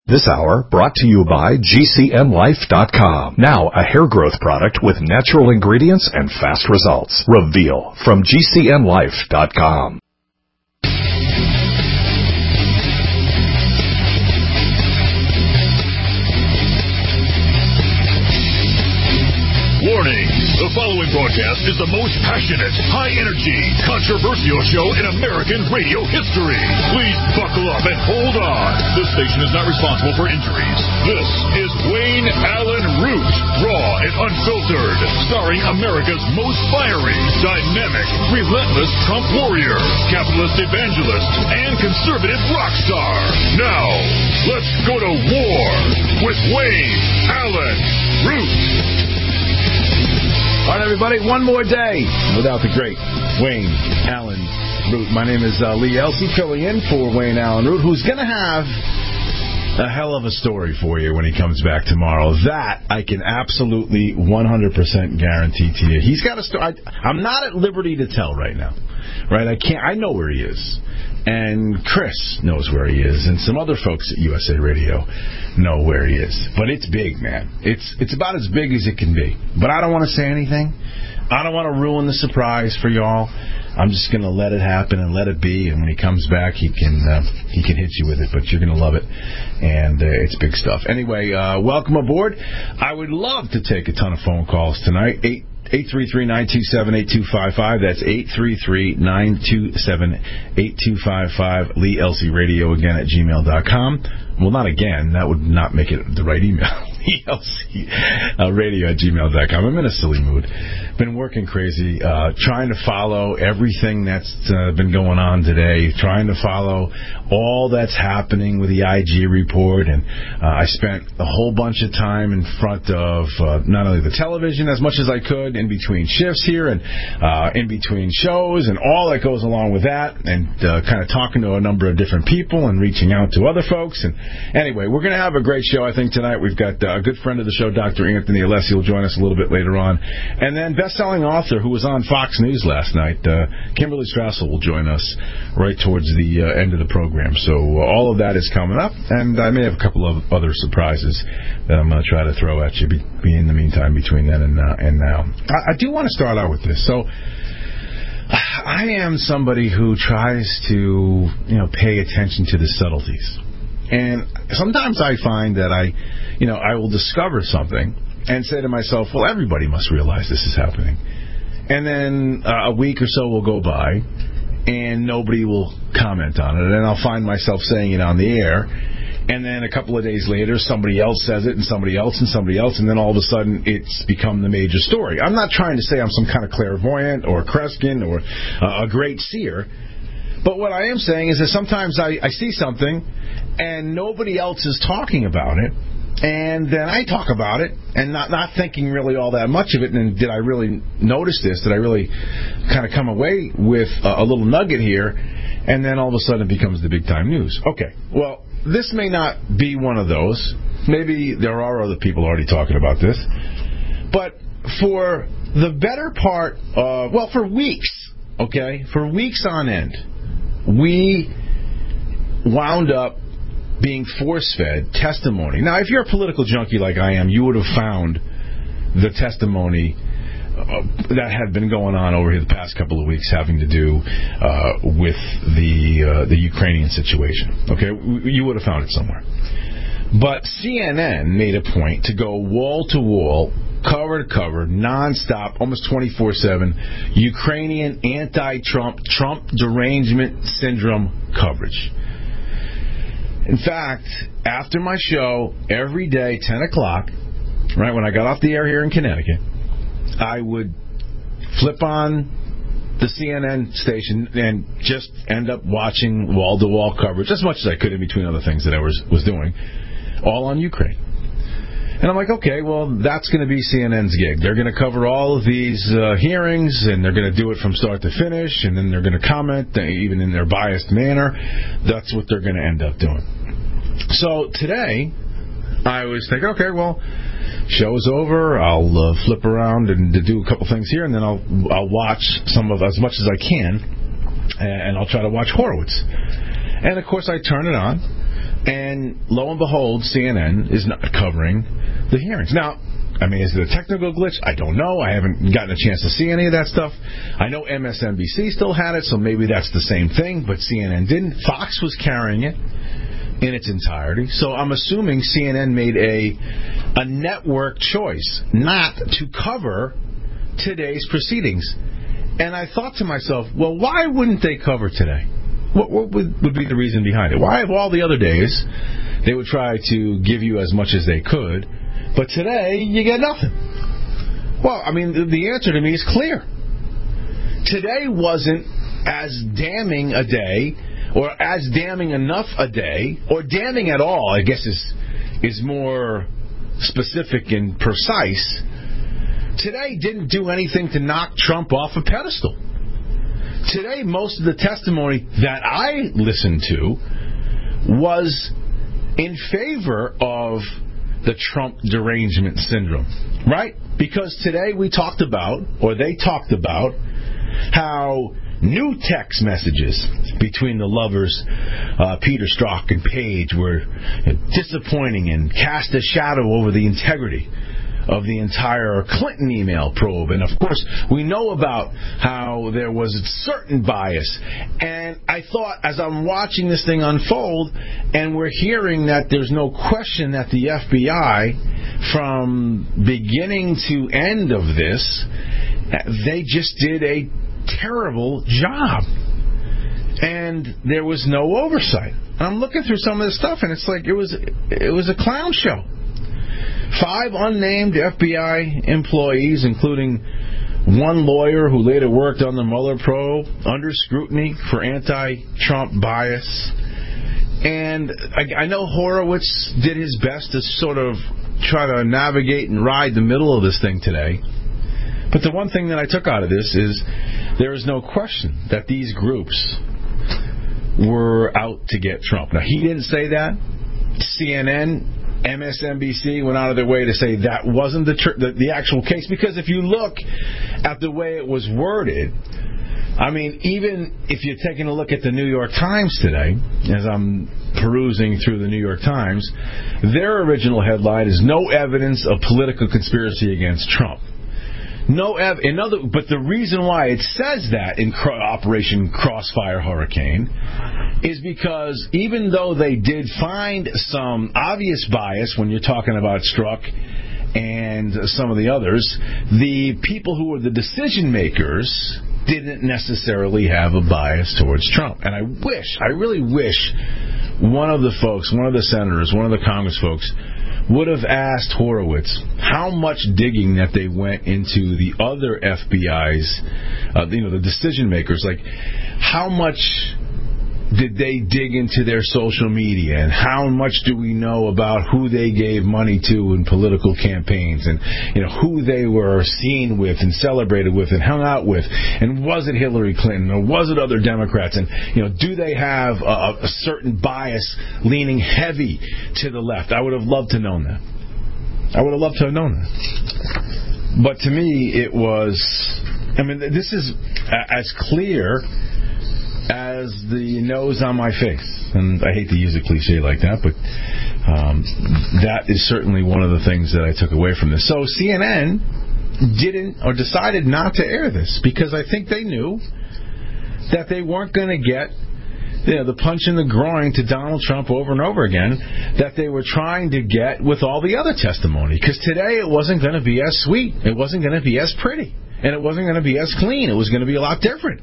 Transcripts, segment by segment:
This hour brought to you by GCNLife.com. Now a hair growth product with natural ingredients and fast results. Reveal from GCNLife.com. Warning. The following broadcast is the most passionate, high-energy, controversial show in American radio history. Please buckle up and hold on. This station is not responsible for injuries. This is Wayne Allen Root, raw and unfiltered, starring America's most fiery, dynamic, relentless Trump warrior, capitalist evangelist, and conservative rock star. Now, let's go to war with Wayne Allen Root. All right, everybody, one more day without the great Wayne Allen Root. My name is Lee Elsey, filling in for Wayne Allen Root, who's going to have a hell of a story for you when he comes back tomorrow. That I can absolutely 100% guarantee to you. He's got a story. I'm not at liberty to tell right now, right? I know where he is. And Chris knows where he is, and some other folks at USA Radio know where he is. But it's big, man. It's about as big as it can be. But I don't want to say anything. I don't want to ruin the surprise for y'all. I'm just going to let it happen and let it be. And when he comes back, he can hit you with it. But you're going to love it, and it's big stuff. Anyway, welcome aboard. I would love to take a ton of phone calls tonight. 833-927-8255. That's 833-927-8255. Lee Elsey Radio again at gmail.com. Well, not again. That would not make it the right email. Lee Elsey Radio at gmail.com. I'm in a silly mood. Been working crazy, trying to follow everything that's been going on today, trying to follow all that's happening with the IG report, and I spent a whole bunch of time in front of not only the television as much as I could, in between shifts here, and in between shows, and all that goes along with that, and kind of talking to a number of different people and reaching out to other folks. And anyway, we're going to have a great show, I think, tonight. We've got a good friend of the show, Dr. Anthony Alessi, will join us a little bit later on. And then best-selling author who was on Fox News last night, Kimberly Strassel, will join us right towards the end of the program. So all of that is coming up, and I may have a couple of other surprises that I'm going to try to throw at you in the meantime between then and now. I do want to start out with this. So I am somebody who tries to pay attention to the subtleties. And sometimes I find that I will discover something and say to myself, well, everybody must realize this is happening. And then a week or so will go by, and nobody will comment on it. And I'll find myself saying it on the air. And then a couple of days later, somebody else says it, and somebody else, and somebody else, and then all of a sudden it's become the major story. I'm not trying to say I'm some kind of clairvoyant or Kreskin or a great seer. But what I am saying is that sometimes I see something, and nobody else is talking about it. And then I talk about it, and not thinking really all that much of it. And did I really notice this? Did I really kind of come away with a little nugget here? And then all of a sudden it becomes the big-time news. Okay, well, this may not be one of those. Maybe there are other people already talking about this. But for the better part of, for weeks, okay, for weeks on end, we wound up being force-fed testimony. Now, if you're a political junkie like I am, you would have found the testimony that had been going on over the past couple of weeks having to do with the Ukrainian situation. Okay, you would have found it somewhere. But CNN made a point to go wall-to-wall, cover-to-cover, non-stop, almost 24/7, Ukrainian anti-Trump, Trump derangement syndrome coverage. In fact, after my show, every day, 10 o'clock, right, when I got off the air here in Connecticut, I would flip on the CNN station and just end up watching wall-to-wall coverage, as much as I could in between other things that I was doing, all on Ukraine. And I'm like, okay, well, that's going to be CNN's gig. They're going to cover all of these hearings, and they're going to do it from start to finish, and then they're going to comment, even in their biased manner. That's what they're going to end up doing. So today, I was thinking, okay, well, show's over. I'll flip around and do a couple things here, and then I'll watch some of as much as I can, and I'll try to watch Horowitz. And, of course, I turn it on. And lo and behold, CNN is not covering the hearings. Now, I mean, is it a technical glitch? I don't know. I haven't gotten a chance to see any of that stuff. I know MSNBC still had it, so maybe that's the same thing, but CNN didn't. Fox was carrying it in its entirety. So I'm assuming CNN made a network choice not to cover today's proceedings. And I thought to myself, well, why wouldn't they cover today? What would be the reason behind it? Why, of all the other days, they would try to give you as much as they could, but today you get nothing? Well, I mean, the answer to me is clear. Today wasn't as damning a day, or as damning enough a day, or damning at all, I guess is more specific and precise. Today didn't do anything to knock Trump off a pedestal. Today, most of the testimony that I listened to was in favor of the Trump derangement syndrome, right? Because today we talked about, or they talked about, how new text messages between the lovers, Peter Strzok and Page, were disappointing and cast a shadow over the integrity of the entire Clinton email probe. And of course, we know about how there was a certain bias. And I thought, as I'm watching this thing unfold, and we're hearing that there's no question that the FBI, from beginning to end of this, they just did a terrible job. And there was no oversight. I'm looking through some of this stuff, and it's like it was a clown show. 5 unnamed FBI employees, including one lawyer who later worked on the Mueller probe, under scrutiny for anti-Trump bias. And I know Horowitz did his best to sort of try to navigate and ride the middle of this thing today. But the one thing that I took out of this is there is no question that these groups were out to get Trump. Now, he didn't say that. CNN, MSNBC went out of their way to say that wasn't the actual case, because if you look at the way it was worded, I mean, even if you're taking a look at the New York Times today, as I'm perusing through the New York Times, their original headline is "No Evidence of Political Conspiracy Against Trump." But the reason why it says that in Operation Crossfire Hurricane is because even though they did find some obvious bias when you're talking about Strzok and some of the others, the people who were the decision makers didn't necessarily have a bias towards Trump. And I really wish one of the senators, one of the Congress folks, would have asked Horowitz how much digging that they went into the other FBI's, the decision makers. Like, how much did they dig into their social media, and how much do we know about who they gave money to in political campaigns, and who they were seen with and celebrated with and hung out with, and was it Hillary Clinton or was it other Democrats, and do they have a certain bias leaning heavy to the left? I would have loved to have known that. But to me, it was, this is as clear as the nose on my face. And I hate to use a cliche like that, but that is certainly one of the things that I took away from this. So CNN didn't, or decided not to air this, because I think they knew that they weren't going to get the punch in the groin to Donald Trump over and over again that they were trying to get with all the other testimony. Because today it wasn't going to be as sweet. It wasn't going to be as pretty. And it wasn't going to be as clean. It was going to be a lot different.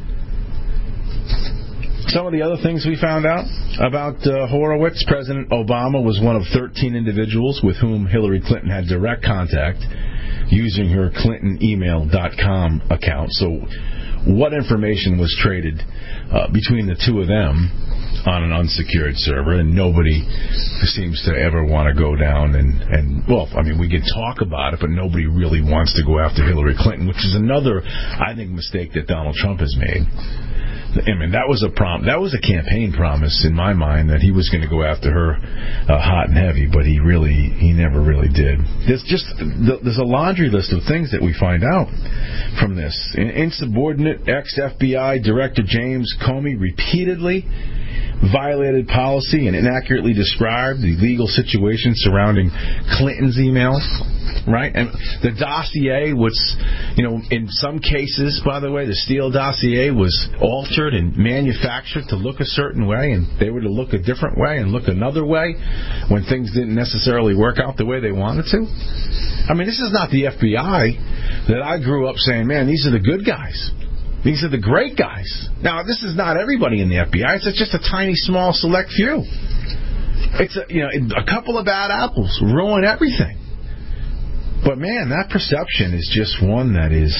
Some of the other things we found out about Horowitz: President Obama was one of 13 individuals with whom Hillary Clinton had direct contact using her ClintonEmail.com account. So what information was traded between the two of them on an unsecured server, and nobody seems to ever want to go down we can talk about it, but nobody really wants to go after Hillary Clinton, which is another, I think, mistake that Donald Trump has made. That was a campaign promise in my mind, that he was going to go after her hot and heavy, but he never really did. There's a laundry list of things that we find out from this. Insubordinate ex-FBI Director James Comey repeatedly violated policy and inaccurately described the legal situation surrounding Clinton's emails, right? And the dossier was, in some cases, by the way, the Steele dossier was altered and manufactured to look a certain way, and they were to look a different way and look another way when things didn't necessarily work out the way they wanted to. I mean, this is not the FBI that I grew up saying, man, these are the good guys. These are the great guys. Now, this is not everybody in the FBI. It's just a tiny, small, select few. It's a couple of bad apples ruin everything. But man, that perception is just one that is.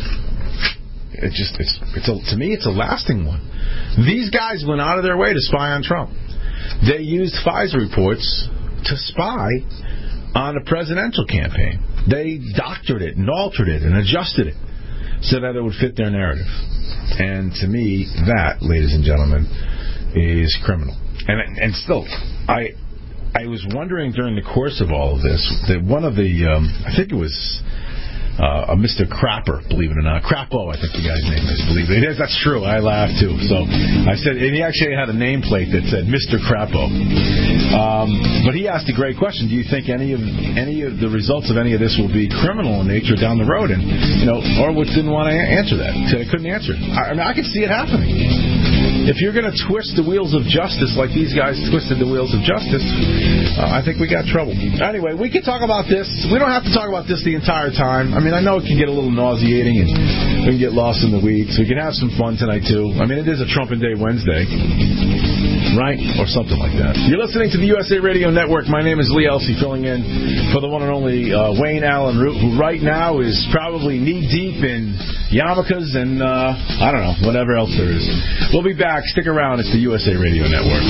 To me, it's a lasting one. These guys went out of their way to spy on Trump. They used FISA reports to spy on a presidential campaign. They doctored it and altered it and adjusted it so that it would fit their narrative. And to me, that, ladies and gentlemen, is criminal. And still, I was wondering during the course of all of this that one of the, I think it was a Mr. Crapper, believe it or not. Crapo, I think the guy's name is, believe it. That's true. I laughed too. So I said, and he actually had a nameplate that said Mr. Crapo. But he asked a great question. Do you think any of the results of any of this will be criminal in nature down the road? And, Horowitz didn't want to answer that. He said he couldn't answer it. I mean, I could see it happening. If you're going to twist the wheels of justice like these guys twisted the wheels of justice, I think we got trouble. Anyway, we can talk about this. We don't have to talk about this the entire time. I mean, I know it can get a little nauseating and we can get lost in the weeds. We can have some fun tonight, too. I mean, it is a Trumpin' Day Wednesday, right? Or something like that. You're listening to the USA Radio Network. My name is Lee Elsey, filling in for the one and only Wayne Allen Root, who right now is probably knee-deep in yarmulkes and, I don't know, whatever else there is. We'll be back. Stick around. It's the USA Radio Network.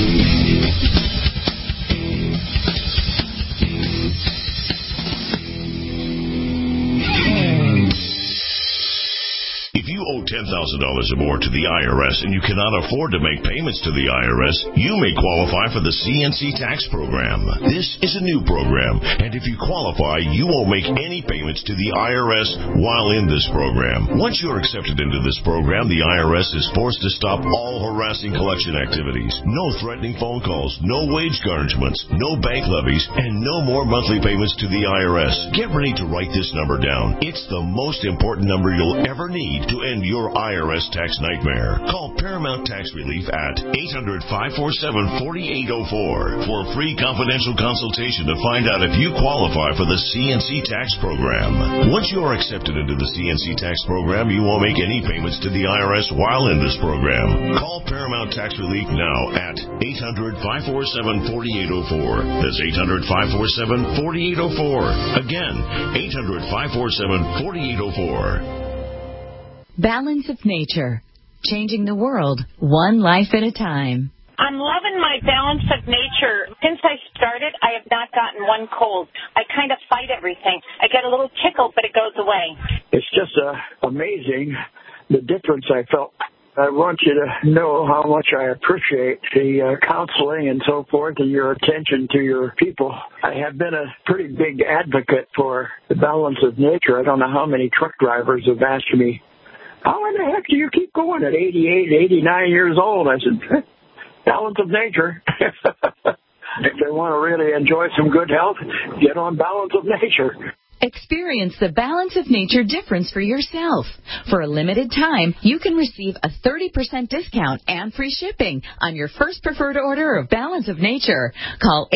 $10,000 or more to the IRS and you cannot afford to make payments to the IRS, you may qualify for the CNC tax program. This is a new program, and if you qualify, you won't make any payments to the IRS while in this program. Once you're accepted into this program, the IRS is forced to stop all harassing collection activities. No threatening phone calls, no wage garnishments, no bank levies, and no more monthly payments to the IRS. Get ready to write this number down. It's the most important number you'll ever need to end your IRS tax nightmare. Call Paramount Tax Relief at 800-547-4804 for a free confidential consultation to find out if you qualify for the CNC tax program. Once you are accepted into the CNC tax program, you won't make any payments to the IRS while in this program. Call Paramount Tax Relief now at 800-547-4804. That's 800-547-4804. Again, 800-547-4804. Balance of Nature, changing the world one life at a time. I'm loving my Balance of Nature. Since I started, I have not gotten one cold. I kind of fight everything. I get a little tickle, but it goes away. It's just amazing the difference I felt. I want you to know how much I appreciate the counseling and so forth and your attention to your people. I have been a pretty big advocate for the Balance of Nature. I don't know how many truck drivers have asked me, how in the heck do you keep going at 88, 89 years old? I said, Balance of Nature. If they want to really enjoy some good health, get on Balance of Nature. Experience the Balance of Nature difference for yourself. For a limited time, you can receive a 30% discount and free shipping on your first preferred order of Balance of Nature. Call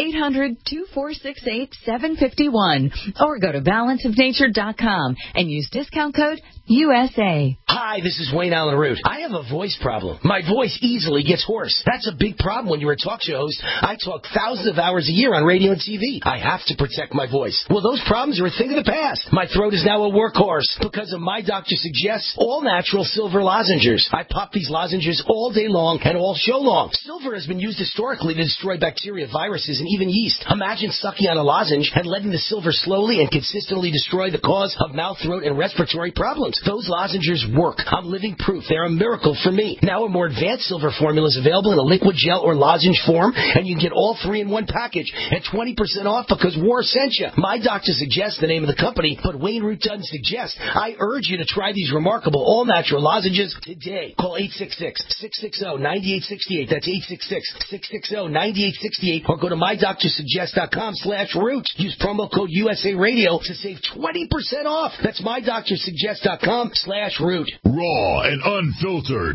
800-2468-751 or go to balanceofnature.com and use discount code USA. Hi, this is Wayne Allen Root. I have a voice problem. My voice easily gets hoarse. That's a big problem when you're a talk show host. I talk thousands of hours a year on radio and TV. I have to protect my voice. Well, those problems are a thing of the past. My throat is now a workhorse because of my doctor suggests all-natural silver lozenges. I pop these lozenges all day long and all show long. Silver has been used historically to destroy bacteria, viruses, and even yeast. Imagine sucking on a lozenge and letting the silver slowly and consistently destroy the cause of mouth, throat, and respiratory problems. Those lozenges work work. I'm living proof. They're a miracle for me. Now a more advanced silver formula is available in a liquid gel or lozenge form, and you can get all three in one package at 20% off because War sent you. My doctor suggests the name of the company, but Wayne Root doesn't suggest. I urge you to try these remarkable all-natural lozenges today. Call 866-660-9868. That's 866-660-9868. Or go to mydoctorsuggest.com/root. Use promo code USA Radio to save 20% off. That's mydoctorsuggest.com/root. Raw and unfiltered.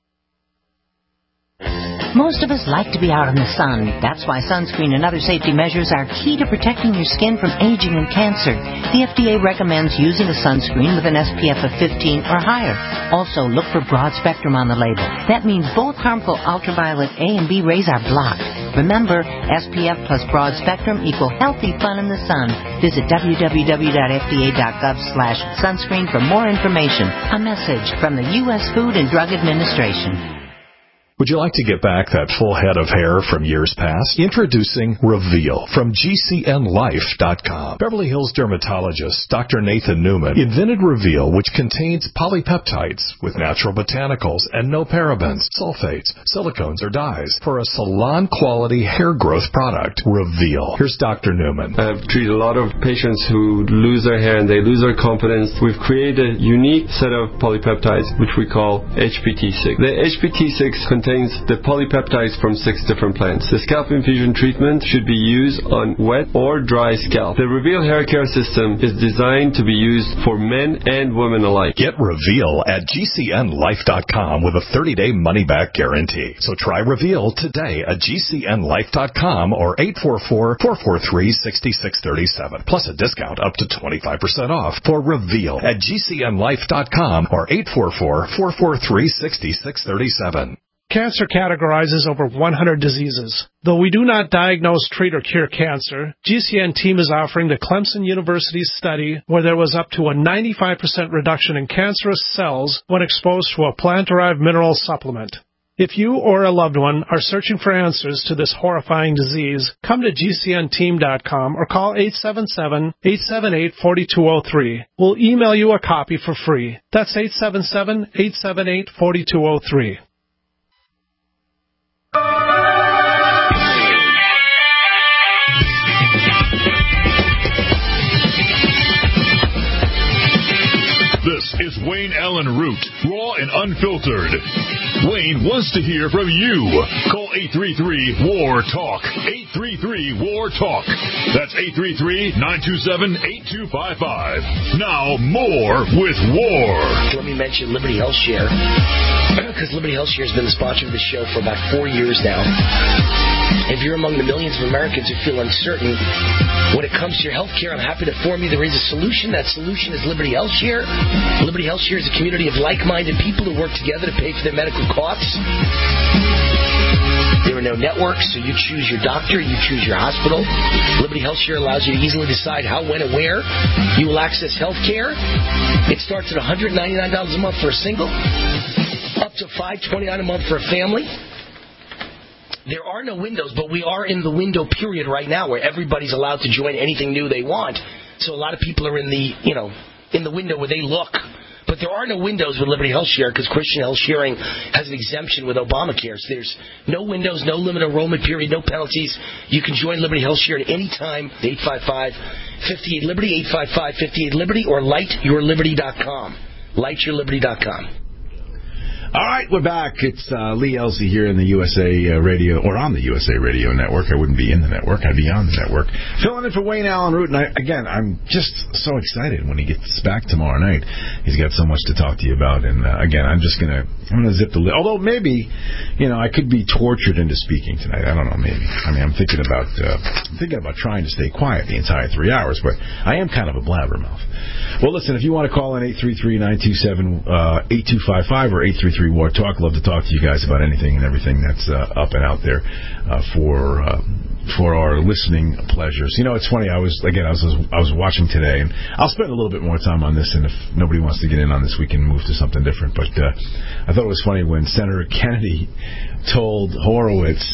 Most of us like to be out in the sun. That's why sunscreen and other safety measures are key to protecting your skin from aging and cancer. The FDA recommends using a sunscreen with an SPF of 15 or higher. Also, look for broad spectrum on the label. That means both harmful ultraviolet A and B rays are blocked. Remember, SPF plus broad spectrum equal healthy fun in the sun. Visit www.fda.gov/sunscreen for more information. A message from the U.S. Food and Drug Administration. Would you like to get back that full head of hair from years past? Introducing Reveal from GCNLife.com. Beverly Hills dermatologist Dr. Nathan Newman invented Reveal, which contains polypeptides with natural botanicals and no parabens, sulfates, silicones, or dyes for a salon-quality hair growth product. Reveal. Here's Dr. Newman. I've treated a lot of patients who lose their hair and they lose their confidence. We've created a unique set of polypeptides, which we call HPT6. The HPT6 contains the polypeptides from 6 different plants. The scalp infusion treatment should be used on wet or dry scalp. The Reveal hair care system is designed to be used for men and women alike. Get Reveal at GCNLife.com with a 30-day money-back guarantee. So try Reveal today at GCNLife.com or 844-443-6637. Plus a discount up to 25% off for Reveal at GCNLife.com or 844-443-6637. Cancer categorizes over 100 diseases. Though we do not diagnose, treat, or cure cancer, GCN team is offering the Clemson University study where there was up to a 95% reduction in cancerous cells when exposed to a plant-derived mineral supplement. If you or a loved one are searching for answers to this horrifying disease, come to GCNteam.com or call 877-878-4203. We'll email you a copy for free. That's 877-878-4203. This is Wayne Allen Root, raw and unfiltered. Wayne wants to hear from you. Call 833-WAR-TALK. 833-WAR-TALK. That's 833-927-8255. Now more with War. Let me mention Liberty Health Share, because Liberty Health Share has been the sponsor of the show for about 4 years now. If you're among the millions of Americans who feel uncertain when it comes to your health care, I'm happy to inform you there is a solution. That solution is Liberty Health Share. Liberty Health Share is a community of like-minded people who work together to pay for their medical costs. There are no networks, so you choose your doctor, you choose your hospital. Liberty Health Share allows you to easily decide how, when, and where you will access health care. It starts at $199 a month for a single, up to $529 a month for a family. There are no windows, but we are in the window period right now where everybody's allowed to join anything new they want. So a lot of people are in the, in the window where they look. But there are no windows with Liberty Health Share because Christian Health Sharing has an exemption with Obamacare. So there's no windows, no limit enrollment period, no penalties. You can join Liberty Health Share at any time. 855-58-LIBERTY, 855-58-LIBERTY, or lightyourliberty.com. Lightyourliberty.com. All right, we're back. It's Lee Elsey here in the USA Radio, or on the USA Radio Network. I wouldn't be in the network. I'd be on the network. Filling in for Wayne Allen Root. And I'm just so excited when he gets back tomorrow night. He's got so much to talk to you about. And, again, I'm going to zip the lid. Although maybe, I could be tortured into speaking tonight. I don't know, maybe. I mean, I'm thinking about trying to stay quiet the entire 3 hours, but I am kind of a blabbermouth. Well, listen, if you want to call in 833-927-8255 or 833-WAR-TALK, love to talk to you guys about anything and everything that's up and out there for our listening pleasures. It's funny. I was watching today, and I'll spend a little bit more time on this, and if nobody wants to get in on this, we can move to something different. But I thought it was funny when Senator Kennedy told Horowitz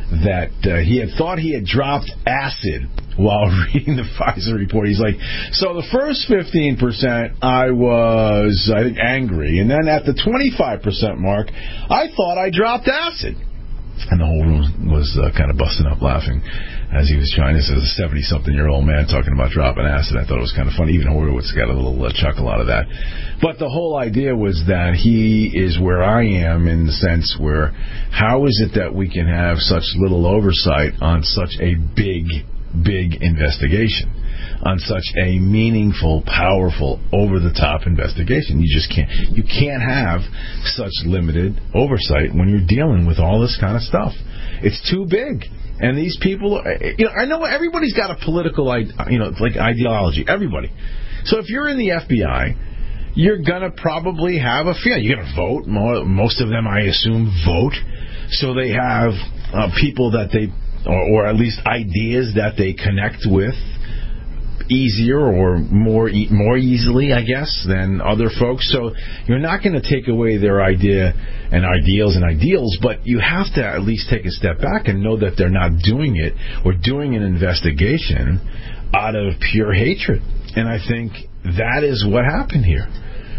that he had thought he had dropped acid while reading the Pfizer report. He's like, so the first 15% I was, I think, angry. And then at the 25% mark, I thought I dropped acid. And the whole room was kind of busting up laughing as he was trying. This is a 70-something-year-old man talking about dropping acid. I thought it was kind of funny. Even Horowitz got a little chuckle out of that. But the whole idea was that he is where I am in the sense where how is it that we can have such little oversight on such a big investigation, on such a meaningful, powerful, over-the-top investigation? You just can't. You can't have such limited oversight when you're dealing with all this kind of stuff. It's too big. And these people, I know everybody's got a political, like ideology. Everybody. So if you're in the FBI, you're gonna probably have a feeling. You're gonna vote. Most of them, I assume, vote. So they have people that they, or at least ideas that they connect with easier or more easily, I guess, than other folks. So you're not going to take away their idea and ideals, but you have to at least take a step back and know that they're not doing it or doing an investigation out of pure hatred. And I think that is what happened here.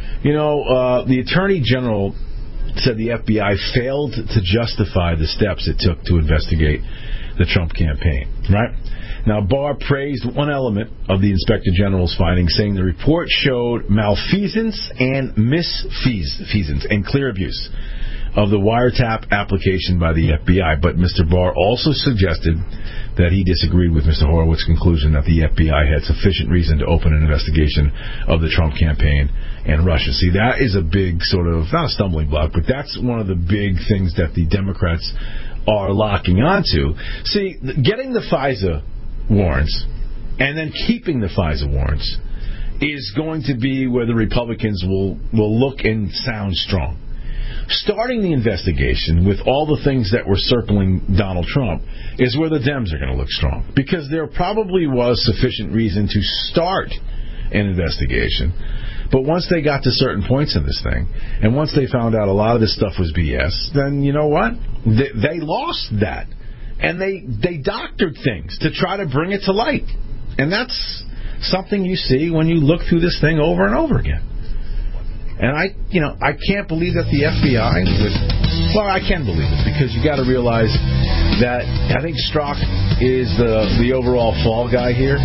The Attorney General said the FBI failed to justify the steps it took to investigate the Trump campaign, right? Now, Barr praised one element of the Inspector General's findings, saying the report showed malfeasance and misfeasance and clear abuse of the wiretap application by the FBI. But Mr. Barr also suggested that he disagreed with Mr. Horowitz's conclusion that the FBI had sufficient reason to open an investigation of the Trump campaign and Russia. See, that is a big sort of, not a stumbling block, but that's one of the big things that the Democrats are locking onto. See, getting the FISA warrants and then keeping the FISA warrants is going to be where the Republicans will look and sound strong. Starting the investigation with all the things that were circling Donald Trump is where the Dems are going to look strong, because there probably was sufficient reason to start an investigation. But once they got to certain points in this thing, and once they found out a lot of this stuff was BS, then you know what? They lost that. And they doctored things to try to bring it to light. And that's something you see when you look through this thing over and over again. And I can't believe that the FBI I can believe it, because you got to realize that I think Strzok is the overall fall guy here.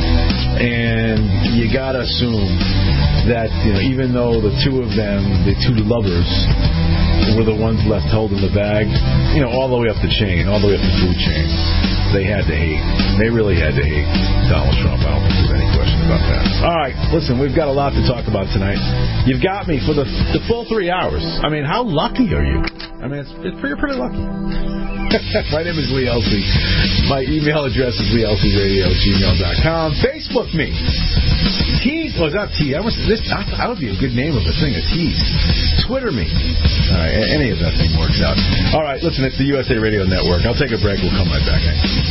And you got to assume that even though the two of them, the two lovers, were the ones left holding the bag, all the way up the chain, all the way up the food chain, they had to hate. They really had to hate Donald Trump. I don't think there's any question about that. All right, listen, we've got a lot to talk about tonight. You've got me for the full 3 hours. I mean, how lucky are you? I mean, you're pretty lucky. My name is Lee Elsey. My email address is leelseysradio@gmail.com. Facebook me. Tease. Well, not Tease. That would be a good name of a thing, a tease. Twitter me. All right, any of that thing works out. All right, listen, it's the USA Radio Network. I'll take a break. We'll come right back.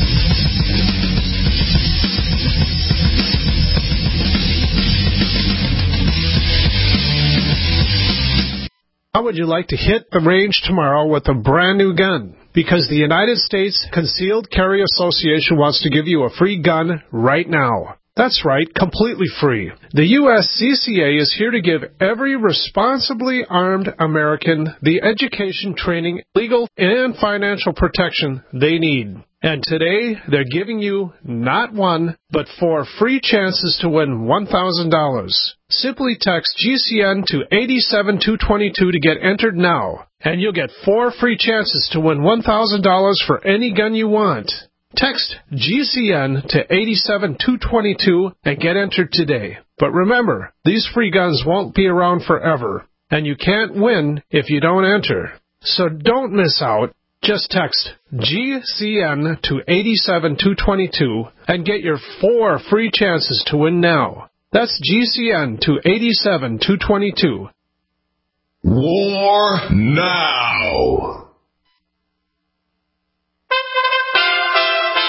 How would you like to hit the range tomorrow with a brand new gun? Because the United States Concealed Carry Association wants to give you a free gun right now. That's right, completely free. The USCCA is here to give every responsibly armed American the education, training, legal, and financial protection they need. And today, they're giving you not one, but 4 free chances to win $1,000. Simply text GCN to 87222 to get entered now, and you'll get 4 free chances to win $1,000 for any gun you want. Text GCN to 87222 and get entered today. But remember, these free guns won't be around forever, and you can't win if you don't enter. So don't miss out. Just text GCN to 87222 and get your 4 free chances to win now. That's GCN to 87222. War now.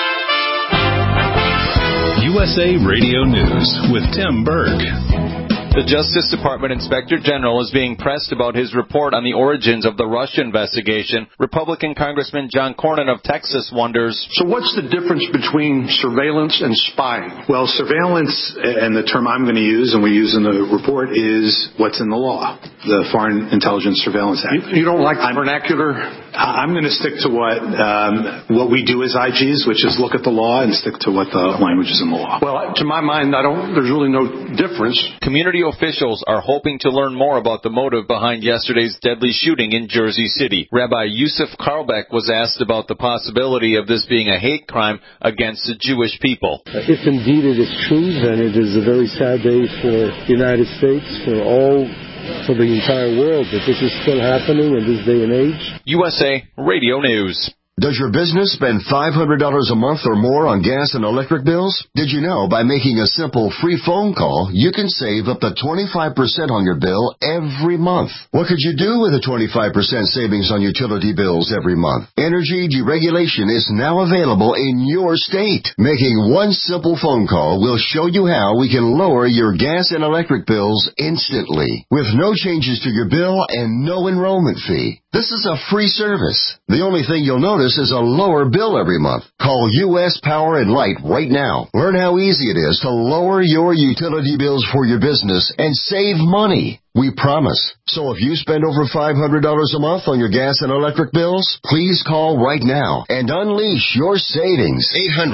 USA Radio News with Tim Berg. The Justice Department Inspector General is being pressed about his report on the origins of the Russia investigation. Republican Congressman John Cornyn of Texas wonders, so what's the difference between surveillance and spying? Well, surveillance, and the term I'm going to use and we use in the report, is what's in the law, the Foreign Intelligence Surveillance Act. You don't like the vernacular? I'm going to stick to what we do as IGs, which is look at the law and stick to what the language is in the law. Well, to my mind, there's really no difference. Community officials are hoping to learn more about the motive behind yesterday's deadly shooting in Jersey City. Rabbi Yusuf Karlbeck was asked about the possibility of this being a hate crime against the Jewish people. If indeed it is true, then it is a very sad day for the United States, for the entire world, that this is still happening in this day and age. USA Radio News. Does your business spend $500 a month or more on gas and electric bills? Did you know by making a simple free phone call, you can save up to 25% on your bill every month? What could you do with a 25% savings on utility bills every month? Energy deregulation is now available in your state. Making one simple phone call will show you how we can lower your gas and electric bills instantly, with no changes to your bill and no enrollment fee. This is a free service. The only thing you'll notice is a lower bill every month. Call U.S. Power and Light right now. Learn how easy it is to lower your utility bills for your business and save money. We promise. So if you spend over $500 a month on your gas and electric bills, please call right now and unleash your savings.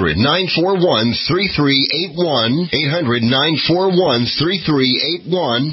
800-941-3381. 800-941-3381.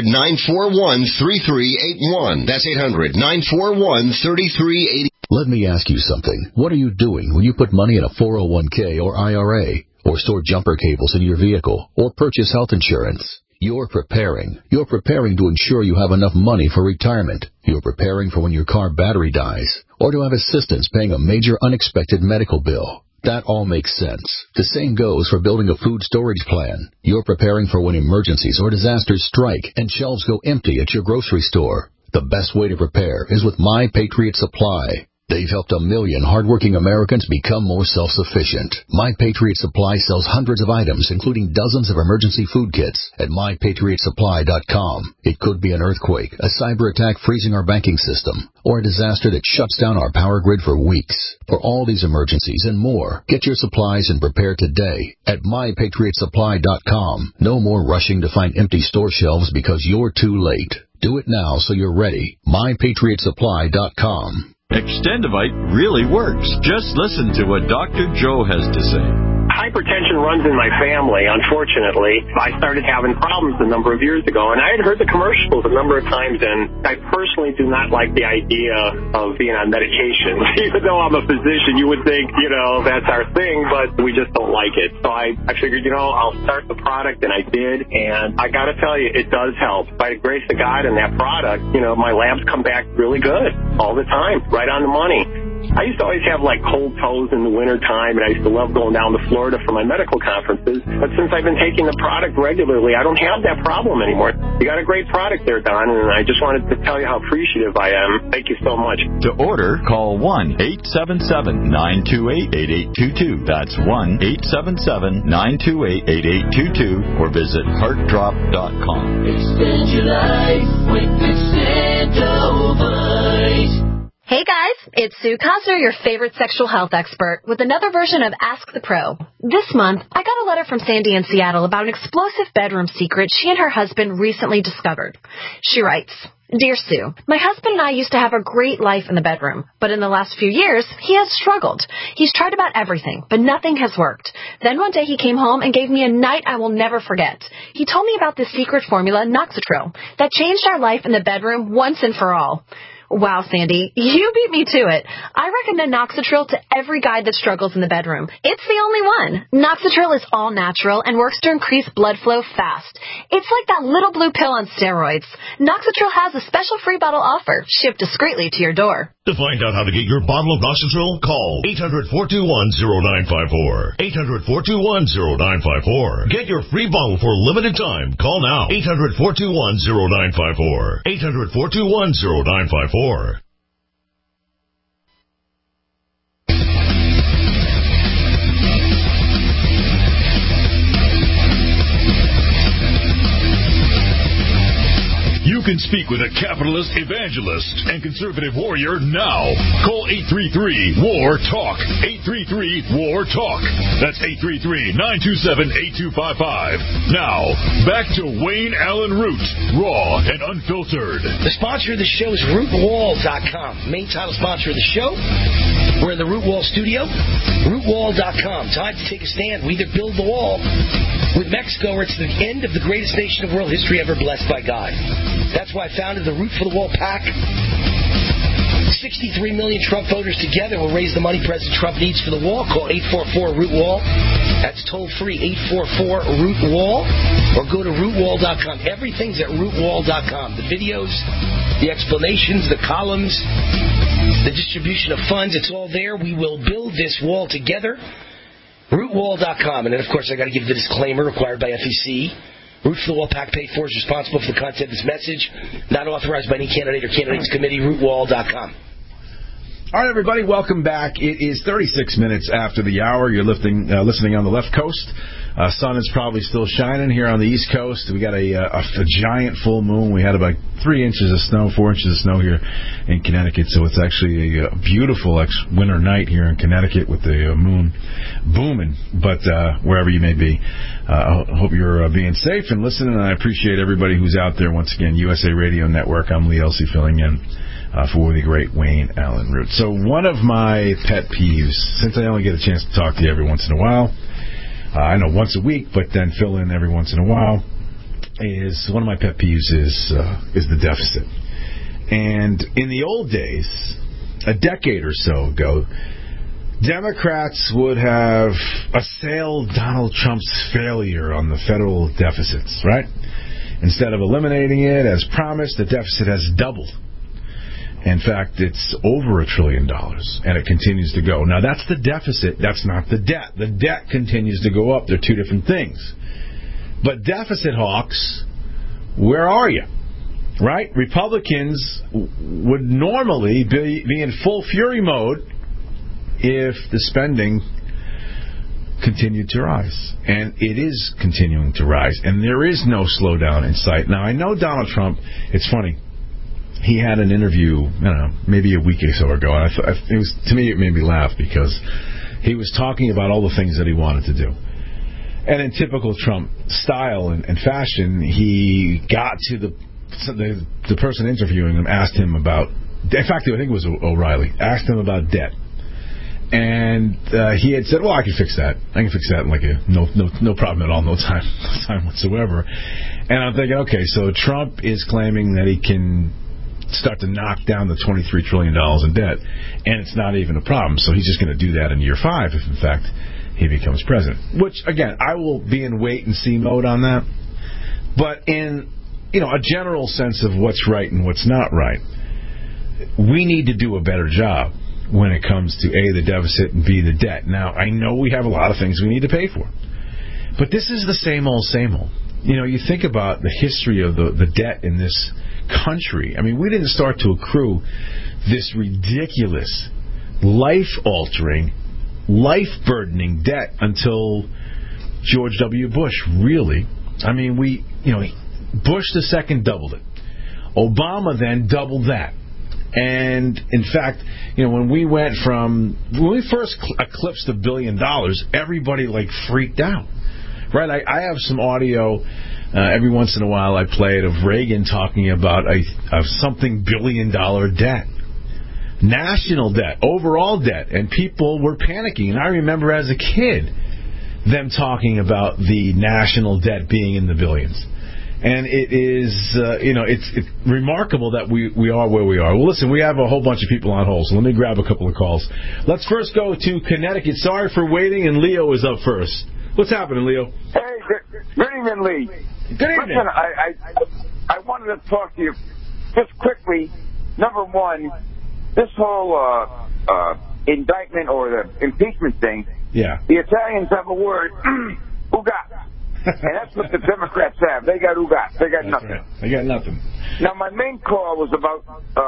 800-941-3381. That's 800-941-3381. Let me ask you something. What are you doing when you put money in a 401k or IRA, or store jumper cables in your vehicle, or purchase health insurance? You're preparing. You're preparing to ensure you have enough money for retirement. You're preparing for when your car battery dies, or to have assistance paying a major unexpected medical bill. That all makes sense. The same goes for building a food storage plan. You're preparing for when emergencies or disasters strike and shelves go empty at your grocery store. The best way to prepare is with My Patriot Supply. They've helped 1 million hardworking Americans become more self-sufficient. My Patriot Supply sells hundreds of items, including dozens of emergency food kits at MyPatriotSupply.com. It could be an earthquake, a cyber attack freezing our banking system, or a disaster that shuts down our power grid for weeks. For all these emergencies and more, get your supplies and prepare today at MyPatriotSupply.com. No more rushing to find empty store shelves because you're too late. Do it now so you're ready. MyPatriotSupply.com. Extendivite really works. Just listen to what Dr. Joe has to say. Hypertension runs in my family, unfortunately. I started having problems a number of years ago, and I had heard the commercials a number of times, and I personally do not like the idea of being on medication. Even though I'm a physician, you would think, that's our thing, but we just don't like it. So I figured, I'll start the product, and I did, and I got to tell you, it does help. By the grace of God and that product, my labs come back really good all the time, right on the money. I used to always have cold toes in the wintertime, and I used to love going down to Florida for my medical conferences. But since I've been taking the product regularly, I don't have that problem anymore. You got a great product there, Don, and I just wanted to tell you how appreciative I am. Thank you so much. To order, call 1-877-928-8822. That's 1-877-928-8822, or visit heartdrop.com. Extend your life with Extendivite. Hey guys, it's Sue Cosner, your favorite sexual health expert, with another version of Ask the Pro. This month, I got a letter from Sandy in Seattle about an explosive bedroom secret she and her husband recently discovered. She writes, Dear Sue, my husband and I used to have a great life in the bedroom, but in the last few years, he has struggled. He's tried about everything, but nothing has worked. Then one day he came home and gave me a night I will never forget. He told me about this secret formula, Noxitril, that changed our life in the bedroom once and for all. Wow, Sandy, you beat me to it. I recommend Noxitril to every guy that struggles in the bedroom. It's the only one. Noxitril is all natural and works to increase blood flow fast. It's like that little blue pill on steroids. Noxitril has a special free bottle offer, shipped discreetly to your door. To find out how to get your bottle of Noxitril, call 800-421-0954. 800-421-0954. Get your free bottle for a limited time. Call now. 800-421-0954. 800-421-0954. Speak with a capitalist evangelist and conservative warrior now. Call 833-WAR-TALK. 833-WAR-TALK. That's 833-927-8255. Now, back to Wayne Allen Root, raw and unfiltered. The sponsor of the show is RootWall.com. Main title sponsor of the show. We're in the Root Wall studio. RootWall.com. Time to take a stand. We either build the wall with Mexico or it's the end of the greatest nation of world history ever blessed by God. That's why I founded the Root for the Wall PAC. 63 million Trump voters together will raise the money President Trump needs for the wall. Call 844-ROOT-WALL. That's toll-free, 844-ROOT-WALL. Or go to RootWall.com. Everything's at RootWall.com. The videos, the explanations, the columns, the distribution of funds, it's all there. We will build this wall together. RootWall.com. And then, of course, I got to give the disclaimer required by FEC. Root for the Wall PAC paid for is responsible for the content of this message. Not authorized by any candidate or candidates committee. RootWall.com. All right, everybody, welcome back. It is 36 minutes after the hour. You're listening on the left coast. Sun is probably still shining here on the East Coast. We got a giant full moon. We had about 3 inches of snow, 4 inches of snow here in Connecticut. So it's actually a beautiful winter night here in Connecticut with the moon booming. But wherever you may be, I hope you're being safe and listening. And I appreciate everybody who's out there. Once again, USA Radio Network. I'm Lee Elsey filling in for the great Wayne Allen Root. So one of my pet peeves, since I only get a chance to talk to you every once in a while, I know once a week, but then fill in every once in a while, is one of my pet peeves is the deficit. And in the old days, a decade or so ago, Democrats would have assailed Donald Trump's failure on the federal deficits, right? Instead of eliminating it as promised, the deficit has doubled. In fact, it's over $1 trillion, and it continues to go. Now, that's the deficit. That's not the debt. The debt continues to go up. They're two different things. But deficit hawks, where are you? Right? Republicans would normally be in full fury mode if the spending continued to rise. And it is continuing to rise. And there is no slowdown in sight. Now, I know Donald Trump, it's funny, he had an interview, I don't know, maybe a week or so ago, and to me it made me laugh because he was talking about all the things that he wanted to do. And in typical Trump style and fashion, he got to the person interviewing him, asked him about, in fact, I think it was O'Reilly, asked him about debt. And he had said, well, I can fix that. I can fix that in like no problem at all, no time whatsoever. And I'm thinking, okay, so Trump is claiming that he can start to knock down the $23 trillion in debt, and it's not even a problem. So he's just going to do that in year 5 if, in fact, he becomes president. Which, again, I will be in wait-and-see mode on that. But in a general sense of what's right and what's not right, we need to do a better job when it comes to, A, the deficit, and B, the debt. Now, I know we have a lot of things we need to pay for. But this is the same old, same old. You think about the history of the debt in this country. I mean, we didn't start to accrue this ridiculous, life-altering, life-burdening debt until George W. Bush, really. I mean, Bush the second doubled it. Obama then doubled that. And, in fact, when we first eclipsed $1 billion, everybody, freaked out. Right? I have some audio every once in a while I play it of Reagan talking about a something $1 billion debt. National debt, overall debt. And people were panicking. And I remember as a kid them talking about the national debt being in the billions. And it is, it's remarkable that we are where we are. Well, listen, we have a whole bunch of people on hold, so let me grab a couple of calls. Let's first go to Connecticut. Sorry for waiting, and Leo is up first. What's happening, Leo? Hey, good evening, Lee. Good evening. Listen, I wanted to talk to you just quickly. Number one, this whole indictment or the impeachment thing. Yeah. The Italians have a word, ugat. And that's what the Democrats have. They got ugat. They got nothing. Right. They got nothing. Now, my main call was about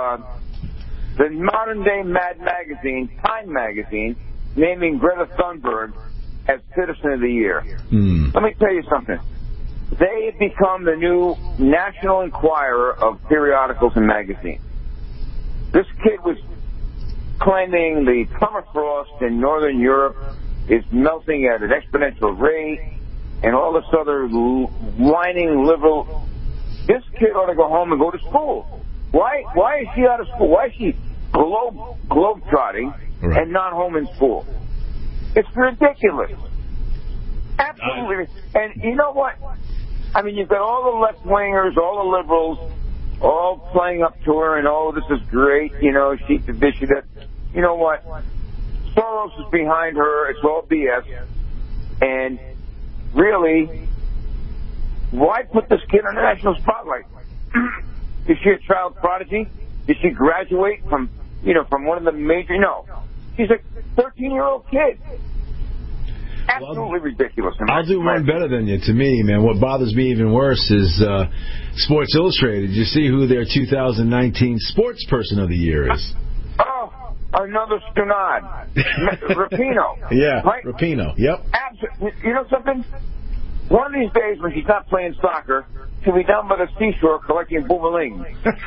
the modern-day Mad magazine, Time magazine, naming Greta Thunberg as Citizen of the Year. Let me tell you something. They have become the new National Enquirer of periodicals and magazines. This kid was claiming the permafrost in Northern Europe is melting at an exponential rate, and all this other whining liberal. This kid ought to go home and go to school. Why is she out of school? Why is she globe-trotting and not home in school? It's ridiculous. Absolutely. And you know what? I mean, you've got all the left-wingers, all the liberals, all playing up to her, and, oh, this is great, you know, she did this, she did that. You know what? Soros is behind her. It's all BS. And really, why put this kid on the national spotlight? Is she a child prodigy? Did she graduate from one of the major? No. She's a 13-year-old kid. Absolutely ridiculous. I'll do one better than you. To me, man, what bothers me even worse is Sports Illustrated. Did you see who their 2019 Sports Person of the Year is? Oh, another Stunad. Rapinoe. Yeah, right? Rapinoe. Yep. Absolutely. You know something? One of these days when she's not playing soccer, she'll be down by the seashore collecting boomerang.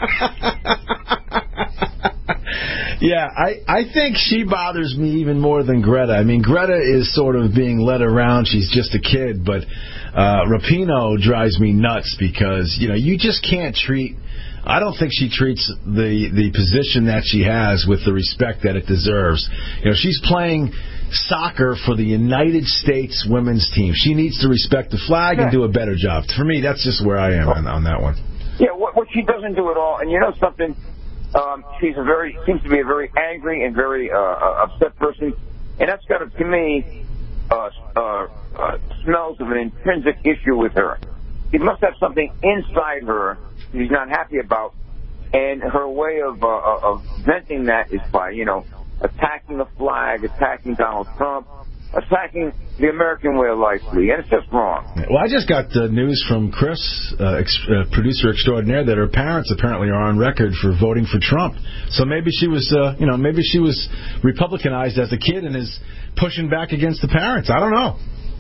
Yeah, I think she bothers me even more than Greta. I mean, Greta is sort of being led around. She's just a kid. But Rapinoe drives me nuts because, you know, you just can't treat... I don't think she treats the position that she has with the respect that it deserves. You know, she's playing soccer for the United States women's team. She needs to respect the flag and do a better job. For me, that's just where I am on that one. Yeah, what she doesn't do at all, and you know something... seems to be a very angry and very upset person, and that's got to me smells of an intrinsic issue with her. She must have something inside her she's not happy about, and her way of venting that is by attacking the flag, attacking Donald Trump, attacking the American way of life, Lee, and it's just wrong. Well, I just got the news from Chris, producer extraordinaire, that her parents apparently are on record for voting for Trump. So maybe she was, maybe she was Republicanized as a kid and is pushing back against the parents. I don't know.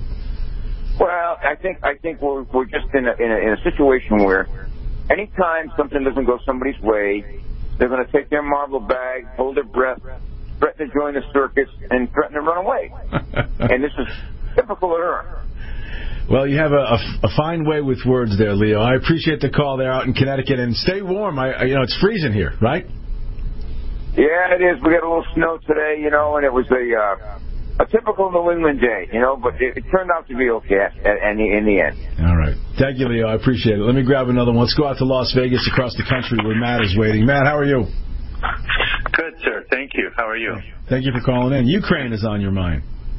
Well, I think we're just in a situation where anytime something doesn't go somebody's way, they're going to take their marble bag, hold their breath, threaten to join the circus, and threaten to run away. And this is typical of her. Well, you have a fine way with words there, Leo. I appreciate the call there out in Connecticut, and stay warm. It's freezing here, right? Yeah, it is. We got a little snow today, and it was a typical New England day, but it turned out to be okay in the end. All right. Thank you, Leo. I appreciate it. Let me grab another one. Let's go out to Las Vegas, across the country, where Matt is waiting. Matt, how are you? Good, sir. Thank you. How are you? Thank you for calling in. Ukraine is on your mind.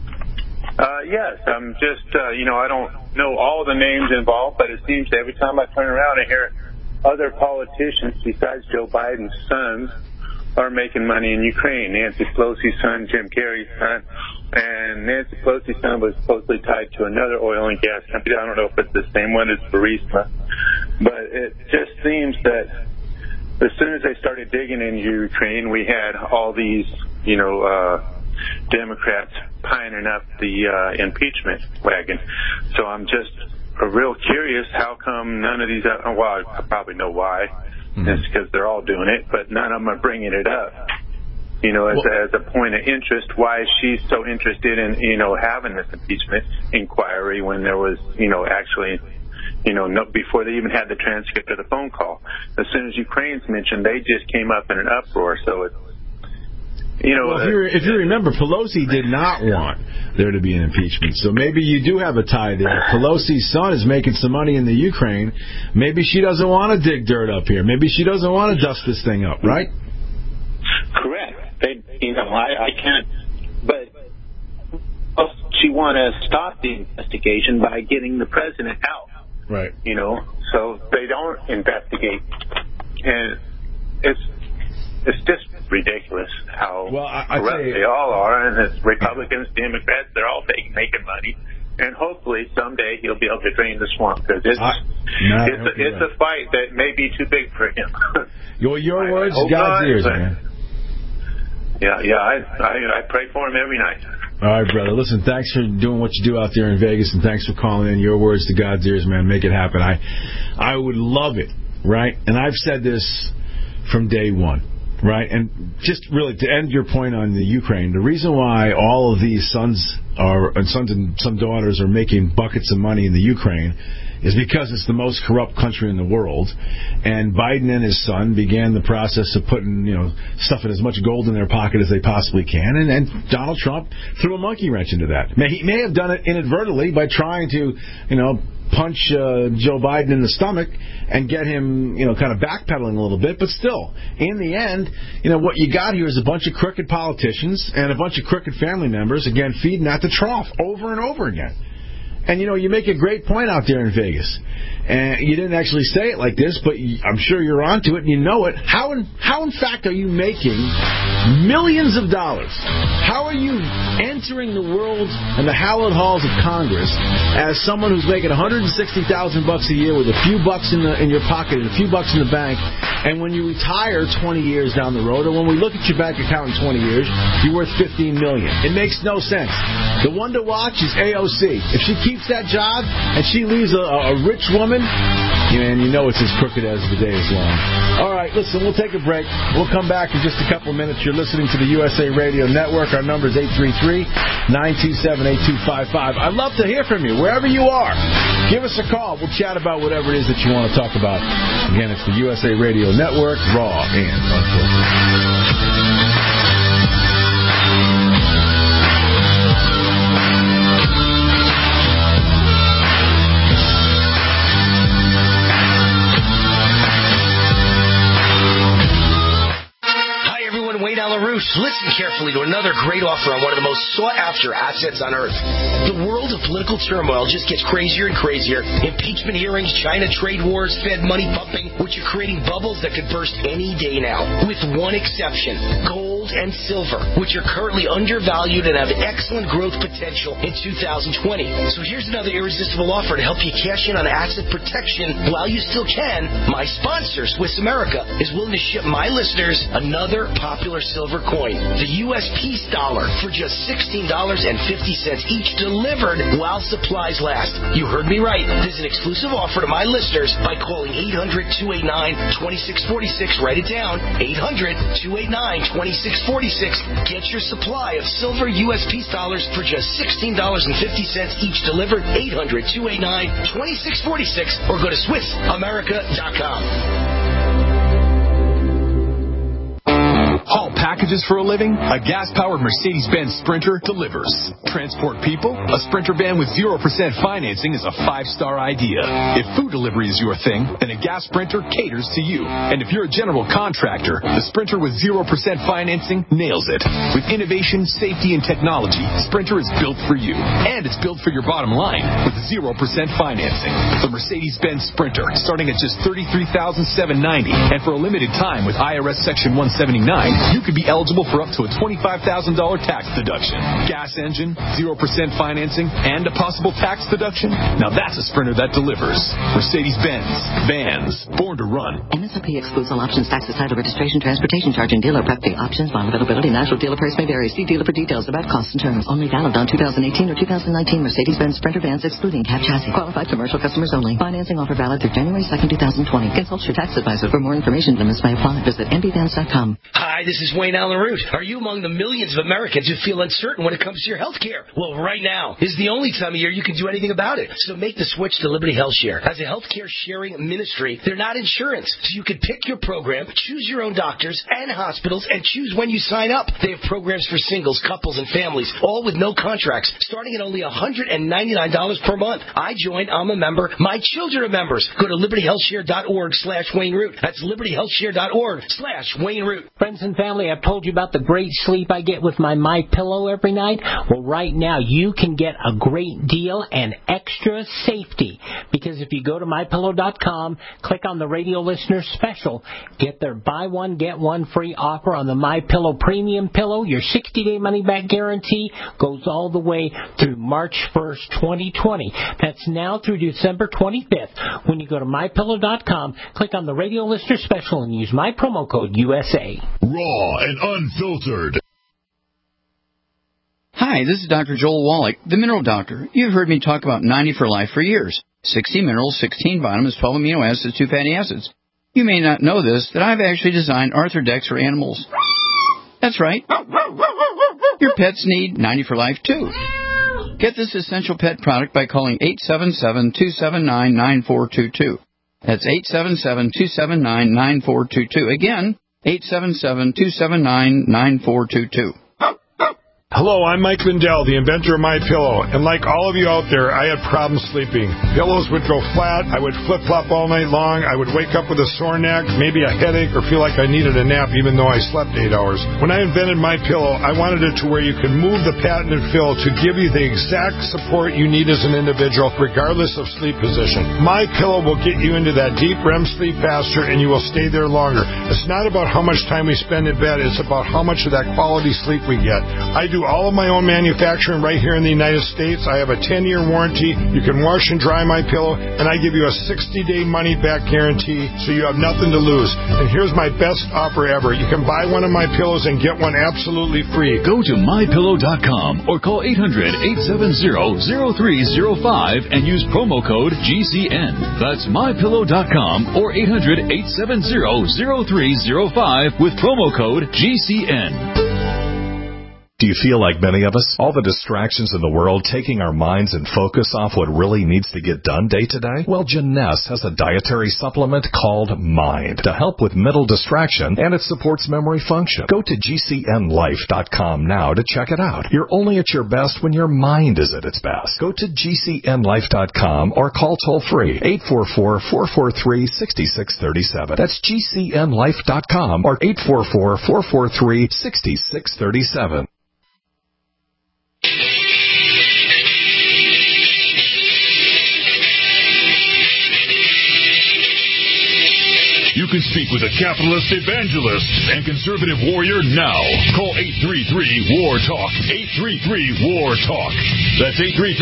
Yes. I'm just, I don't know all the names involved, but it seems every time I turn around, I hear other politicians besides Joe Biden's sons are making money in Ukraine. Nancy Pelosi's son, Jim Carrey's son, and Nancy Pelosi's son was supposedly tied to another oil and gas company. I don't know if it's the same one as Burisma, but it just seems that as soon as they started digging in Ukraine, we had all these, Democrats pining up the impeachment wagon. So I'm just real curious how come none of these, well, I probably know why. Mm-hmm. It's because they're all doing it, but none of them are bringing it up. As a point of interest, why is she so interested in, having this impeachment inquiry when there was, actually... before they even had the transcript of the phone call. As soon as Ukraine's mentioned, they just came up in an uproar. So it's, Well, if you remember, Pelosi did not want there to be an impeachment. So maybe you do have a tie there. Pelosi's son is making some money in the Ukraine. Maybe she doesn't want to dig dirt up here. Maybe she doesn't want to dust this thing up, right? Correct. I can't. But she want to stop the investigation by getting the president out. Right. So they don't investigate. And it's just ridiculous how corrupt they all are. And it's Republicans, Democrats, they're all making money. And hopefully someday he'll be able to drain the swamp, because it's a fight that may be too big for him. Your words, God's ears, man. Yeah, I pray for him every night. All right, brother. Listen, thanks for doing what you do out there in Vegas, and thanks for calling in. Your words to God's ears, man. Make it happen. I would love it, right? And I've said this from day one, right? And just really to end your point on the Ukraine, the reason why all of these sons and some daughters are making buckets of money in the Ukraine is because it's the most corrupt country in the world, and Biden and his son began the process of putting, stuffing as much gold in their pocket as they possibly can, and Donald Trump threw a monkey wrench into that. He may have done it inadvertently by trying to, punch Joe Biden in the stomach and get him, kind of backpedaling a little bit, but still, in the end, what you got here is a bunch of crooked politicians and a bunch of crooked family members, again, feeding at the trough over and over again. And, you make a great point out there in Vegas. And you didn't actually say it like this, but I'm sure you're onto it and you know it. How in fact, are you making millions of dollars? How are you entering the world and the hallowed halls of Congress as someone who's making $160,000 a year with a few bucks in your pocket and a few bucks in the bank, and when you retire 20 years down the road, or when we look at your bank account in 20 years, you're worth $15 million. It makes no sense. The one to watch is AOC. If she keeps that job and she leaves a rich woman, and you know it's as crooked as the day is long. All right, listen, we'll take a break. We'll come back in just a couple of minutes. You're listening to the USA Radio Network. Our number is 833-927-8255. I'd love to hear from you, wherever you are. Give us a call. We'll chat about whatever it is that you want to talk about. Again, it's the USA Radio Network, raw and unfiltered. Listen carefully to another great offer on one of the most sought-after assets on Earth. The world of political turmoil just gets crazier and crazier. Impeachment hearings, China trade wars, Fed money pumping, which are creating bubbles that could burst any day now. With one exception, gold and silver, which are currently undervalued and have excellent growth potential in 2020. So here's another irresistible offer to help you cash in on asset protection while you still can. My sponsor, Swiss America, is willing to ship my listeners another popular silver coin, the U.S. Peace Dollar, for just $16.50 each, delivered while supplies last. You heard me right. This is an exclusive offer to my listeners by calling 800-289-2646. Write it down, 800-289-2646. Get your supply of silver U.S. Peace Dollars for just $16.50 each, delivered, 800-289-2646, or go to SwissAmerica.com. Haul packages for a living? A gas-powered Mercedes-Benz Sprinter delivers. Transport people? A Sprinter van with 0% financing is a 5-star idea. If food delivery is your thing, then a gas Sprinter caters to you. And if you're a general contractor, the Sprinter with 0% financing nails it. With innovation, safety, and technology, Sprinter is built for you. And it's built for your bottom line with 0% financing. The Mercedes-Benz Sprinter, starting at just $33,790, and for a limited time with IRS Section 179, you could be eligible for up to a $25,000 tax deduction. Gas engine, 0% financing, and a possible tax deduction? Now that's a Sprinter that delivers. Mercedes-Benz. Vans. Born to run. MSRP excludes all options, taxes, title, registration, transportation charge, and dealer prep fee. Options, bond availability, and actual dealer price may vary. See dealer for details about costs and terms. Only valid on 2018 or 2019 Mercedes-Benz Sprinter vans, excluding cab chassis. Qualified commercial customers only. Financing offer valid through January 2nd, 2020. Consult your tax advisor for more information. Limits may apply. Visit mbvans.com. Hi, this is Wayne Allen Root. Are you among the millions of Americans who feel uncertain when it comes to your health care? Well, right now is the only time of year you can do anything about it. So make the switch to Liberty Health Share. As a healthcare sharing ministry, they're not insurance. So you can pick your program, choose your own doctors and hospitals, and choose when you sign up. They have programs for singles, couples, and families, all with no contracts, starting at only $199 per month. I joined. I'm a member. My children are members. Go to libertyhealthshare.org/Wayne Root. That's libertyhealthshare.org/Wayne Root. Friends and family, I've told you about the great sleep I get with my MyPillow every night. Well, right now you can get a great deal and extra safety, because if you go to MyPillow.com, click on the radio listener special, get their buy one get one free offer on the MyPillow Premium Pillow. Your 60-day money-back guarantee goes all the way through March 1st, 2020. That's now through December 25th. When you go to MyPillow.com, click on the radio listener special and use my promo code USA. Raw and unfiltered. Hi, this is Dr. Joel Wallach, the Mineral Doctor. You've heard me talk about 90 for Life for years. 60 minerals, 16 vitamins, 12 amino acids, 2 fatty acids. You may not know this, that I've actually designed Arthrodex for animals. That's right. Your pets need 90 for Life, too. Get this essential pet product by calling 877-279-9422. That's 877-279-9422. Again, 877-279-9422. Hello, I'm Mike Lindell, the inventor of MyPillow, and like all of you out there, I had problems sleeping. Pillows would go flat, I would flip-flop all night long, I would wake up with a sore neck, maybe a headache, or feel like I needed a nap even though I slept 8 hours. When I invented MyPillow, I wanted it to where you can move the patented fill to give you the exact support you need as an individual, regardless of sleep position. MyPillow will get you into that deep REM sleep faster, and you will stay there longer. It's not about how much time we spend in bed, it's about how much of that quality sleep we get. I do all of my own manufacturing right here in the United States. I have a 10-year warranty. You can wash and dry my pillow, and I give you a 60-day money-back guarantee, so you have nothing to lose. And here's my best offer ever. You can buy one of my pillows and get one absolutely free. Go to MyPillow.com or call 800-870-0305 and use promo code GCN. That's MyPillow.com or 800-870-0305 with promo code GCN. Do you feel like many of us? All the distractions in the world taking our minds and focus off what really needs to get done day to day? Well, Jeunesse has a dietary supplement called Mind to help with mental distraction, and it supports memory function. Go to GCNLife.com now to check it out. You're only at your best when your mind is at its best. Go to GCNLife.com or call toll-free 844-443-6637. That's GCNLife.com or 844-443-6637. You can speak with a capitalist evangelist and conservative warrior now. Call 833-WAR-TALK. 833-WAR-TALK. That's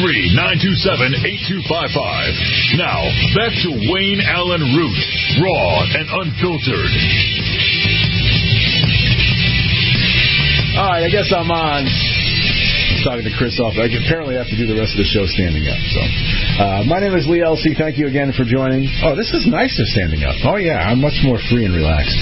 833-927-8255. Now, back to Wayne Allen Root, raw and unfiltered. All right, I guess I'm on. Talking to Chris off. I apparently have to do the rest of the show standing up. So, my name is Lee Elsey. Thank you again for joining. Oh, this is nicer standing up. Oh, yeah, I'm much more free and relaxed.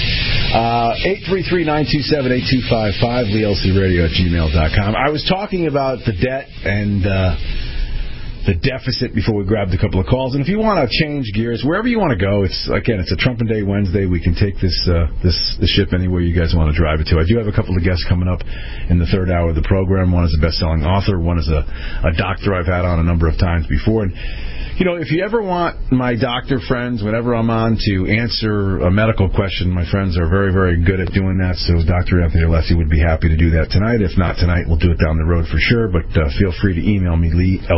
833-927-8255, LeeElseyRadio@gmail.com. I was talking about the debt and the deficit before we grabbed a couple of calls. And if you want to change gears, wherever you want to go, it's a Trump and Day Wednesday. We can take this ship anywhere you guys want to drive it to. I do have a couple of guests coming up in the third hour of the program. One is a best-selling author. One is a doctor I've had on a number of times before. And, you know, if you ever want my doctor friends, whenever I'm on, to answer a medical question, my friends are very, very good at doing that. So Dr. Anthony Alessi would be happy to do that tonight. If not tonight, we'll do it down the road for sure. But feel free to email me,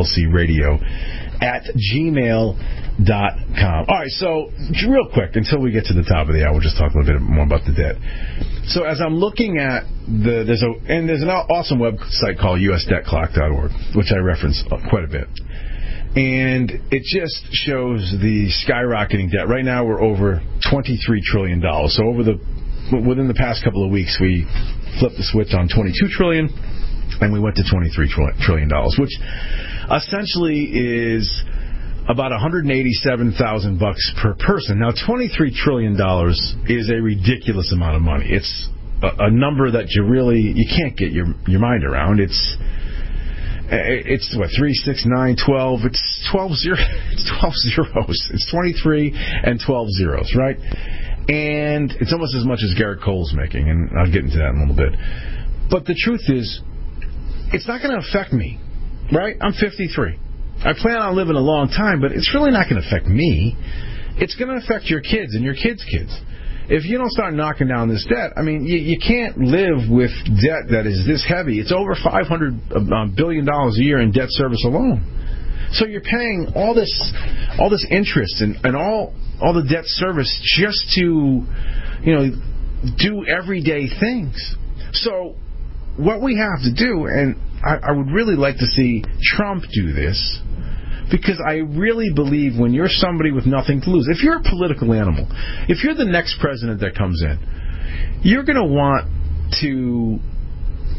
LeeElseyRadio@gmail.com. All right, so real quick, until we get to the top of the hour, we'll just talk a little bit more about the debt. So as I'm looking at there's an awesome website called USDebtClock.org, which I reference quite a bit. And it just shows the skyrocketing debt. Right now we're over $23 trillion. So within the past couple of weeks, we flipped the switch on $22 trillion, and we went to $23 trillion, which essentially is about $187,000 per person. Now, $23 trillion is a ridiculous amount of money. It's a number that you can't get your mind around. It's what, 3, 6, 9, 12. It's 12 zeros. It's 23 and 12 zeros, right? And it's almost as much as Garrett Cole's making, and I'll get into that in a little bit. But the truth is, it's not going to affect me, right? I'm 53. I plan on living a long time, but it's really not going to affect me. It's going to affect your kids and your kids' kids. If you don't start knocking down this debt, I mean, you can't live with debt that is this heavy. It's over $500 billion a year in debt service alone. So you're paying all this interest and all the debt service just to, do everyday things. So what we have to do, and I would really like to see Trump do this, because I really believe when you're somebody with nothing to lose, if you're a political animal, if you're the next president that comes in, you're going to want to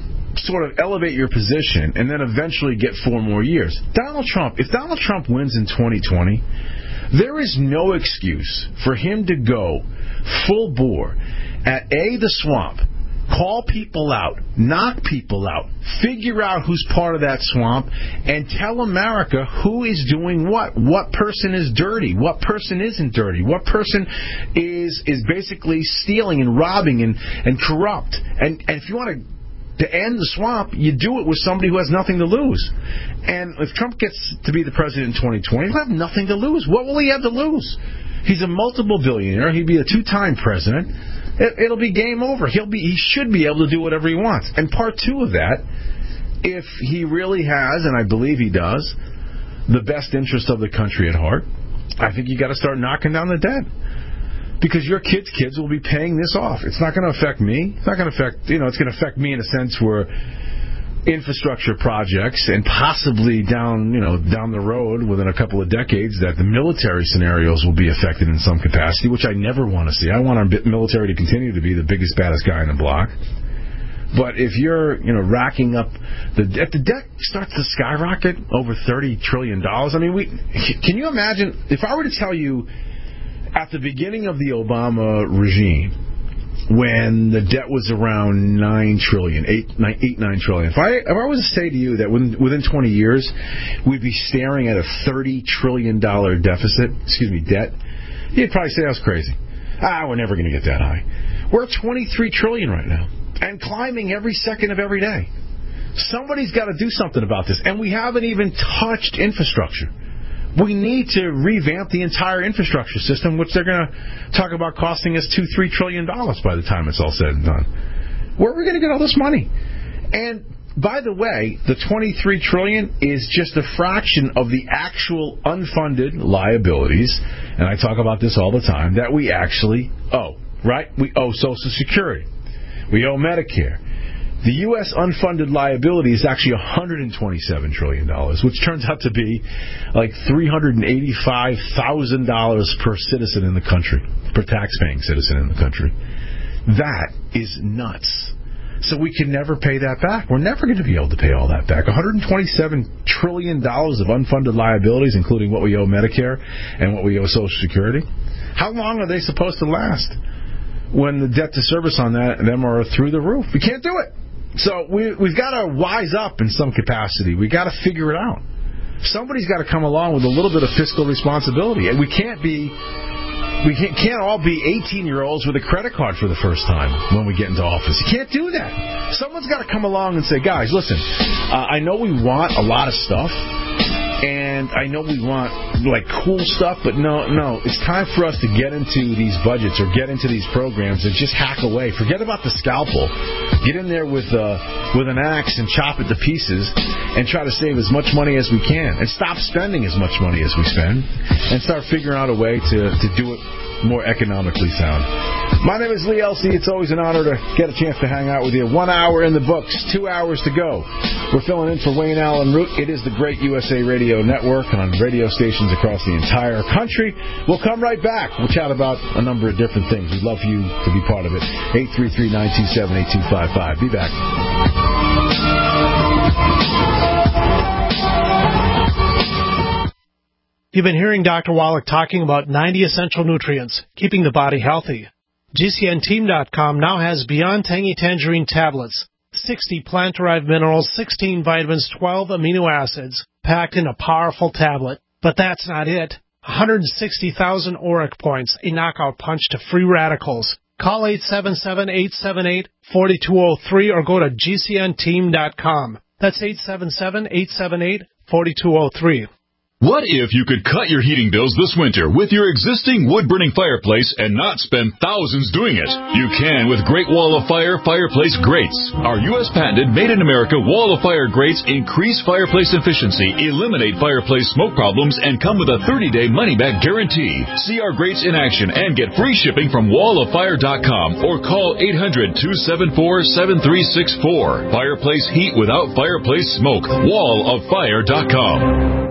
sort of elevate your position and then eventually get 4 more years. If Donald Trump wins in 2020, there is no excuse for him to go full bore at the swamp, call people out, knock people out, figure out who's part of that swamp, and tell America who is doing what person is dirty, what person isn't dirty, what person is basically stealing and robbing and corrupt. And if you want to end the swamp, you do it with somebody who has nothing to lose. And if Trump gets to be the president in 2020, he'll have nothing to lose. What will he have to lose? He's a multiple billionaire. He'd be a 2-time president. It'll be game over. He should be able to do whatever he wants. And part 2 of that, if he really has, and I believe he does, the best interest of the country at heart, I think you got to start knocking down the debt. Because your kids' will be paying this off. It's not going to affect me. It's not going to affect, it's going to affect me in a sense where infrastructure projects and possibly down the road within a couple of decades that the military scenarios will be affected in some capacity, which I never want to see. I want our military to continue to be the biggest, baddest guy in the block. But if you're, racking up if the debt starts to skyrocket over $30 trillion, can you imagine if I were to tell you at the beginning of the Obama regime, when the debt was around $9 trillion, $9 trillion. If I was to say to you that within 20 years we'd be staring at a $30 trillion debt, you'd probably say I was crazy. We're never going to get that high. We're at $23 trillion right now and climbing every second of every day. Somebody's got to do something about this, and we haven't even touched infrastructure. We need to revamp the entire infrastructure system, which they're going to talk about costing us $2-3 trillion by the time it's all said and done. Where are we going to get all this money? And by the way, the $23 trillion is just a fraction of the actual unfunded liabilities, and I talk about this all the time, that we actually owe, right? We owe Social Security. We owe Medicare. The U.S. unfunded liability is actually $127 trillion, which turns out to be like $385,000 per citizen in the country, per tax-paying citizen in the country. That is nuts. So we can never pay that back. We're never going to be able to pay all that back. $127 trillion of unfunded liabilities, including what we owe Medicare and what we owe Social Security. How long are they supposed to last when the debt to service on them are through the roof? We can't do it. So we've got to wise up in some capacity. We've got to figure it out. Somebody's got to come along with a little bit of fiscal responsibility. And we can't all be 18-year-olds with a credit card for the first time when we get into office. You can't do that. Someone's got to come along and say, guys, listen, I know we want a lot of stuff, and I know we want cool stuff, but no, it's time for us to get into these budgets or get into these programs and just hack away. Forget about the scalpel. Get in there with an axe and chop it to pieces and try to save as much money as we can and stop spending as much money as we spend and start figuring out a way to do it more economically sound. My name is Lee Elsey. It's always an honor to get a chance to hang out with you. 1 hour in the books, 2 hours to go. We're filling in for Wayne Allen Root. It is the Great USA Radio Network on radio stations across the entire country. We'll come right back. We'll chat about a number of different things. We'd love for you to be part of it. 833-927-8255. Be back. You've been hearing Dr. Wallach talking about 90 essential nutrients, keeping the body healthy. GCNteam.com now has Beyond Tangy Tangerine tablets, 60 plant-derived minerals, 16 vitamins, 12 amino acids, packed in a powerful tablet. But that's not it. 160,000 auric points, a knockout punch to free radicals. Call 877-878-4203 or go to GCNteam.com. That's 877-878-4203. What if you could cut your heating bills this winter with your existing wood-burning fireplace and not spend thousands doing it? You can with Great Wall of Fire fireplace grates. Our U.S.-patented, made-in-America Wall of Fire grates increase fireplace efficiency, eliminate fireplace smoke problems, and come with a 30-day money-back guarantee. See our grates in action and get free shipping from walloffire.com or call 800-274-7364. Fireplace heat without fireplace smoke. walloffire.com.